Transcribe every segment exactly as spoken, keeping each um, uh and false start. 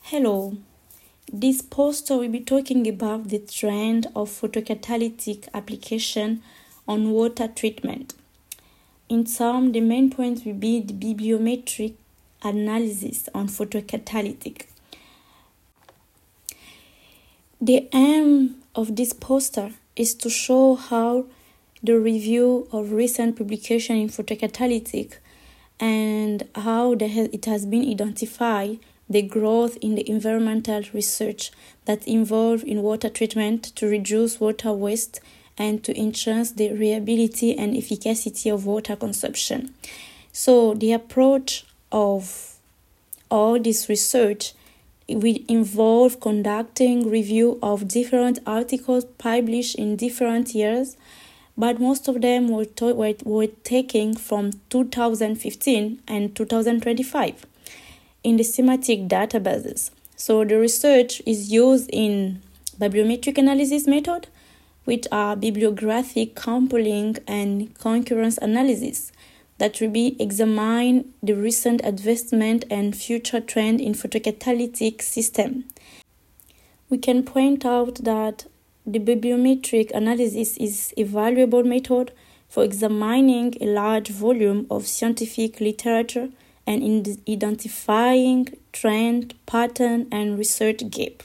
Hello, this poster will be talking about the trend of photocatalytic application on water treatment. In sum, the main points will be the bibliometric analysis on photocatalytic. The aim of this poster is to show how the review of recent publication in photocatalytic and how it has been identified the growth in the environmental research that involved in water treatment to reduce water waste and to enhance the reliability and efficacy of water consumption. So the approach of all this research will involve conducting review of different articles published in different years, but most of them were, to- were, were taken from two thousand fifteen and two thousand twenty-five. In the semantic databases. So the research is used in bibliometric analysis method, which are bibliographic sampling and concurrence analysis that will be examine the recent advancement and future trend in photocatalytic system. We can point out that the bibliometric analysis is a valuable method for examining a large volume of scientific literature and in identifying trend, pattern, and research gap.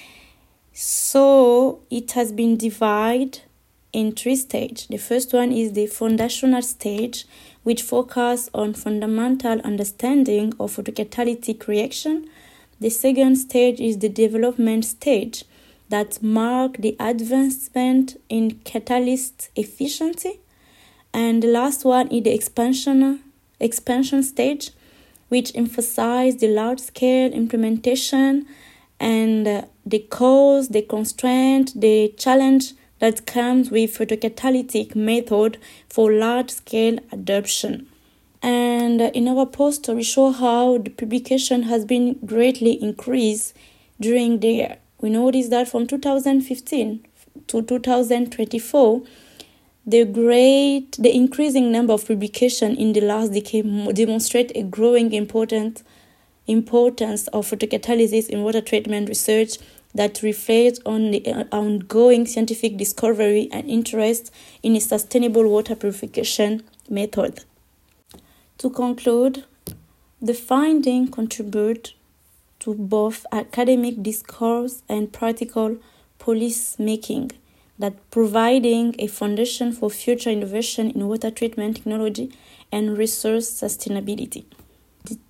So it has been divided in three stages. The first one is the foundational stage, which focuses on fundamental understanding of photocatalytic reaction. The second stage is the development stage that marks the advancement in catalyst efficiency. And the last one is the expansion, expansion stage, which emphasize the large-scale implementation and uh, the cause, the constraint, the challenge that comes with photocatalytic method for large-scale adoption. And uh, in our poster, we show how the publication has been greatly increased during the year. We noticed that from two thousand fifteen to two thousand twenty-four, The great, the increasing number of publications in the last decade demonstrate a growing important importance of photocatalysis in water treatment research that reflects on the ongoing scientific discovery and interest in a sustainable water purification method. To conclude, the findings contribute to both academic discourse and practical policy making, that providing a foundation for future innovation in water treatment technology and resource sustainability.